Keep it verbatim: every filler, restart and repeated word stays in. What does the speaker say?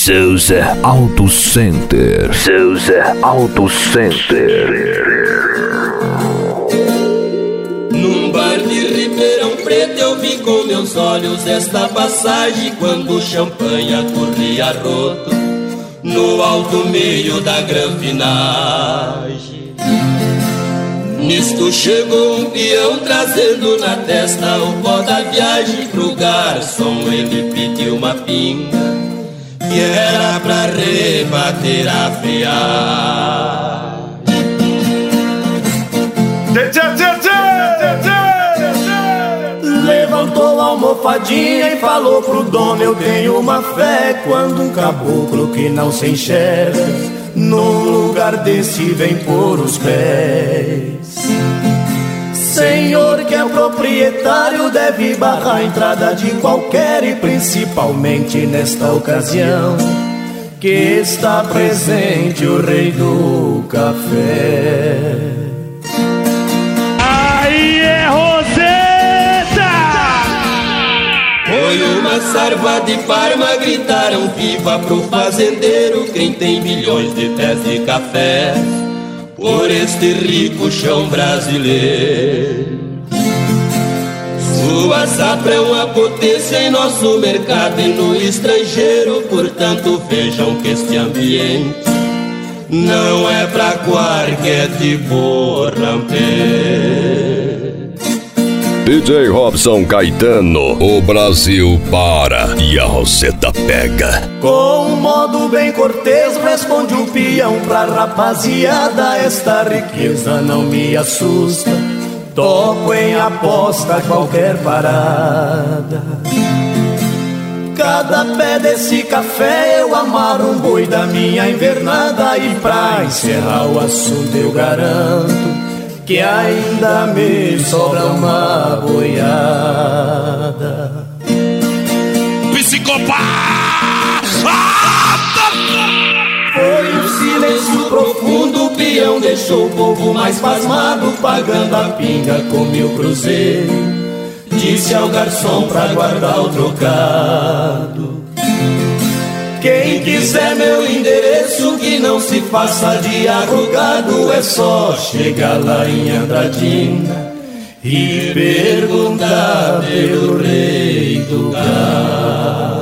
Souza Auto Center. Souza Auto Center. Num bar de Ribeirão Preto eu vi com meus olhos esta passagem, quando o champanhe corria roto no alto meio da granfinagem. Nisto chegou um peão trazendo na testa o pó da viagem. Pro garçom ele pediu uma pinga que era pra rebater a friagem. Levantou a almofadinha e falou pro dono: eu tenho uma fé quando um caboclo que não se enxerga num lugar desse vem pôr os pés. Senhor que é proprietário deve barrar a entrada de qualquer, e principalmente nesta ocasião que está presente o rei do café. Aí é Roseta! Foi uma sarva de Parma, gritaram viva pro fazendeiro, quem tem milhões de pés de café por este rico chão brasileiro. Sua safra é uma potência em nosso mercado e no estrangeiro, portanto vejam que este ambiente não é pra qualquer tipo ramper. D J Robson Caetano, o Brasil para e a Roseta pega. Com um modo bem cortês responde o peão pra rapaziada: esta riqueza não me assusta, topo em aposta qualquer parada. Cada pé desse café eu amaro um boi da minha invernada, e pra encerrar o assunto eu garanto que ainda me sobra uma boiada. Psicopata! Foi um silêncio profundo, o peão deixou o povo mais pasmado, pagando a pinga com mil cruzeiros. Disse ao garçom pra guardar o trocado: quem quiser meu endereço, que não se faça de arrogado, é só chegar lá em Andradina e perguntar pelo rei do gado.